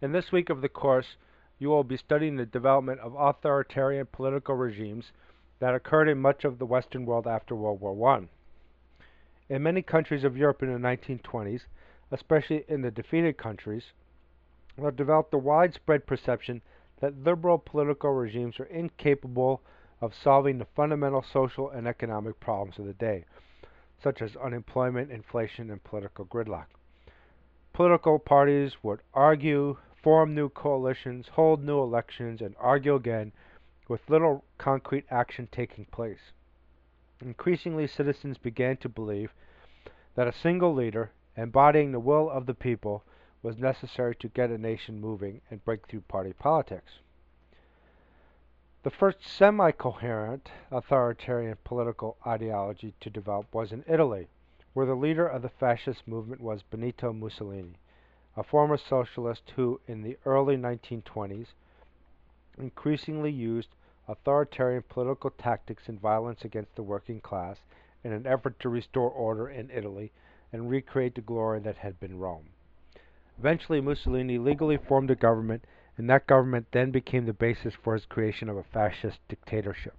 In this week of the course, you will be studying the development of authoritarian political regimes that occurred in much of the Western world after World War I. In many countries of Europe in the 1920s, especially in the defeated countries, there developed a widespread perception that liberal political regimes are incapable of solving the fundamental social and economic problems of the day, such as unemployment, inflation, and political gridlock. Political parties would argue, form new coalitions, hold new elections, and argue again, with little concrete action taking place. Increasingly, citizens began to believe that a single leader, embodying the will of the people, was necessary to get a nation moving and break through party politics. The first semi-coherent authoritarian political ideology to develop was in Italy, where the leader of the fascist movement was Benito Mussolini, a former socialist who, in the early 1920s, increasingly used authoritarian political tactics and violence against the working class in an effort to restore order in Italy and recreate the glory that had been Rome. Eventually, Mussolini legally formed a government, and that government then became the basis for his creation of a fascist dictatorship.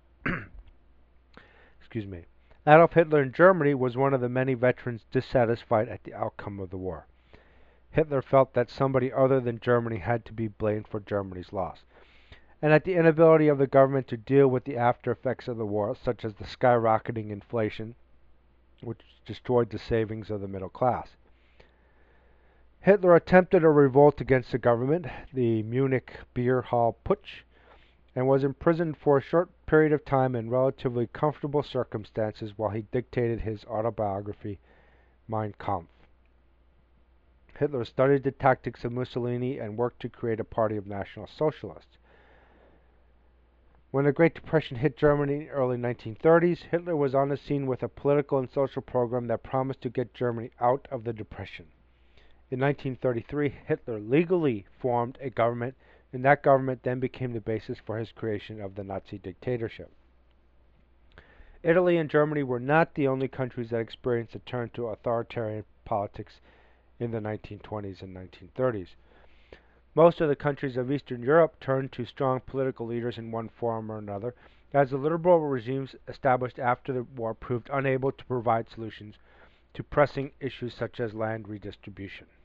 Excuse me. Adolf Hitler in Germany was one of the many veterans dissatisfied at the outcome of the war. Hitler felt that somebody other than Germany had to be blamed for Germany's loss, and at the inability of the government to deal with the after effects of the war, such as the skyrocketing inflation, which destroyed the savings of the middle class. Hitler attempted a revolt against the government, the Munich Beer Hall Putsch, and was imprisoned for a short period of time in relatively comfortable circumstances while he dictated his autobiography, Mein Kampf. Hitler studied the tactics of Mussolini and worked to create a party of National Socialists. When the Great Depression hit Germany in the early 1930s, Hitler was on the scene with a political and social program that promised to get Germany out of the Depression. In 1933, Hitler legally formed a government, and that government then became the basis for his creation of the Nazi dictatorship. Italy and Germany were not the only countries that experienced a turn to authoritarian politics in the 1920s and 1930s. Most of the countries of Eastern Europe turned to strong political leaders in one form or another, as the liberal regimes established after the war proved unable to provide solutions to pressing issues such as land redistribution.